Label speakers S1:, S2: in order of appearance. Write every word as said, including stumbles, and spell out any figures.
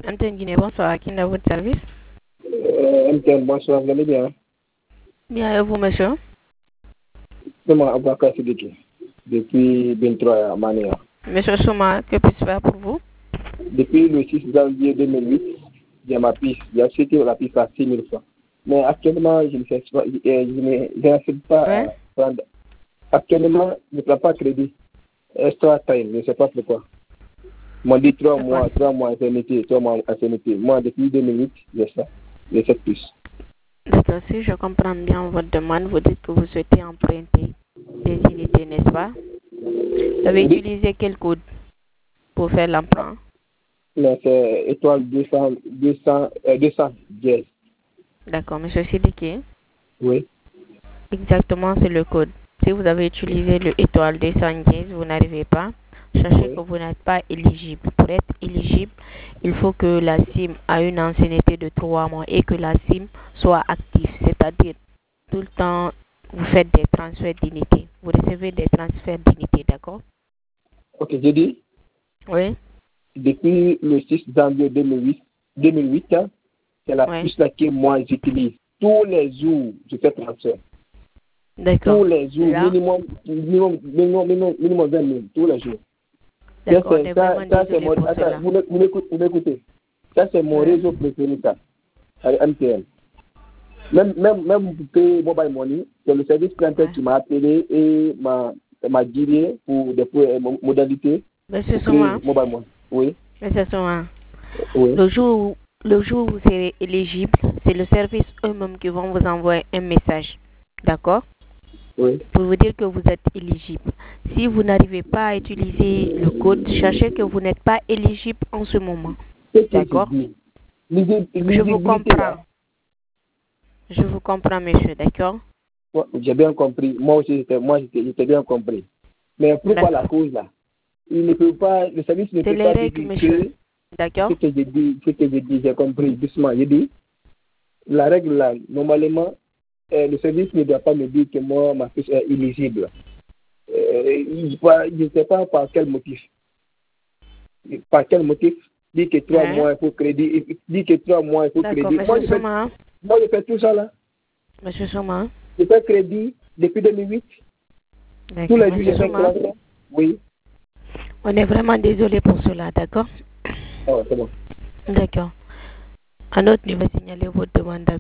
S1: Antenne Guinée, bonsoir. À qui est votre service?
S2: Euh, Antenne, bonsoir, vous allez bien?
S1: Bien, et vous, monsieur?
S2: C'est moi, Abouakar Sidiki, depuis vingt-trois à Mania.
S1: Monsieur Souma, que puis-je faire pour vous?
S2: Depuis le six janvier deux mille huit, j'ai ma piste. J'ai acheté la piste à six mille francs. Mais actuellement, je ne sais pas, je, je ne je n'accepte pas
S1: Ouais.
S2: à prendre. Actuellement, je ne prends pas crédit. Extra time, je ne sais pas pourquoi. M'ont dit trois
S1: D'accord.
S2: mois, trois mois ancienneté, trois mois ancienneté. Moi, depuis deux mille huit, j'ai ça. J'ai cette puce.
S1: D'accord, si je comprends bien votre demande, vous dites que vous souhaitez emprunter des unités, n'est-ce pas? Vous avez
S2: Oui.
S1: utilisé quel code pour faire l'emprunt?
S2: Mais c'est étoile deux cents, deux cents, euh, deux cents dièse.
S1: D'accord, monsieur Sidiki.
S2: Oui.
S1: Exactement, c'est le code. Si vous avez utilisé le étoile deux cent dix, vous n'arrivez pas. Sachez
S2: Oui.
S1: que vous n'êtes pas éligible. Pour être éligible, il faut que la SIM a une ancienneté de trois mois et que la SIM soit active. C'est-à-dire, tout le temps, vous faites des transferts d'unités. Vous recevez des transferts d'unités, d'accord?
S2: Ok, j'ai dit,
S1: Oui,
S2: depuis le six janvier deux mille huit, deux mille huit, hein, c'est la
S1: oui.
S2: puce là que moi j'utilise. Tous les jours, je fais transfert.
S1: D'accord.
S2: Tous les jours,
S1: Là,
S2: minimum, minimum, minimum, minimum, minimum vingt mille, tous les jours. Ça,
S1: d'accord, on
S2: c'est,
S1: est
S2: ça,
S1: vraiment
S2: ça, c'est
S1: désolé
S2: mon,
S1: pour
S2: attends,
S1: cela.
S2: vous, m'éc- vous, m'écoutez, vous m'écoutez. Ça, c'est mon
S1: Oui.
S2: réseau préféré, ça. Avec M T N. Même, même, même pour payer mobile money, c'est le service clientèle
S1: Ouais.
S2: qui m'a appelé et m'a, m'a guidé pour des pour, euh, mo- modalités
S1: Monsieur
S2: pour créer
S1: Souma,
S2: mobile money. Oui,
S1: Monsieur Souma,
S2: oui.
S1: le jour, où, le jour où vous serez éligible, c'est le service eux-mêmes qui vont vous envoyer un message. D'accord?
S2: Oui.
S1: Pour vous dire que vous êtes éligible. Si vous n'arrivez pas à utiliser le code, sachez que vous n'êtes pas éligible en ce moment.
S2: C'est ce que je
S1: D'accord?
S2: dis. Lisi-
S1: Je vous
S2: Lisibilité, là.
S1: comprends. Je vous comprends, monsieur. D'accord?
S2: Ouais, j'ai bien compris. Moi aussi, j'étais, moi, j'étais, j'étais bien compris. Mais pourquoi la
S1: D'accord.
S2: cause, là? Il ne peut pas, le service ne
S1: C'est
S2: peut
S1: les
S2: pas
S1: règles,
S2: dire
S1: monsieur.
S2: que
S1: D'accord?
S2: ce que j'ai dit, ce que j'ai dit, j'ai compris doucement. J'ai dit, la règle, là, normalement, euh, le service ne doit pas me dire que moi, ma fiche est éligible. Euh, il doit- je ne sais pas par quel motif. Par quel motif? Dit que trois
S1: Hein?
S2: mois, il faut crédit. Il dit que trois mois, il faut
S1: D'accord,
S2: crédit. Moi,
S1: monsieur
S2: je fais,
S1: Souma.
S2: moi, je fais tout ça, là.
S1: Monsieur Souma.
S2: Je fais crédit depuis deux mille huit. Tous
S1: D'accord,
S2: les jours,
S1: monsieur
S2: je fais
S1: Souma.
S2: crédit. Oui.
S1: On est vraiment désolé pour cela. D'accord?
S2: Ah, ouais, c'est bon.
S1: D'accord. À notre niveau, signaler votre demande.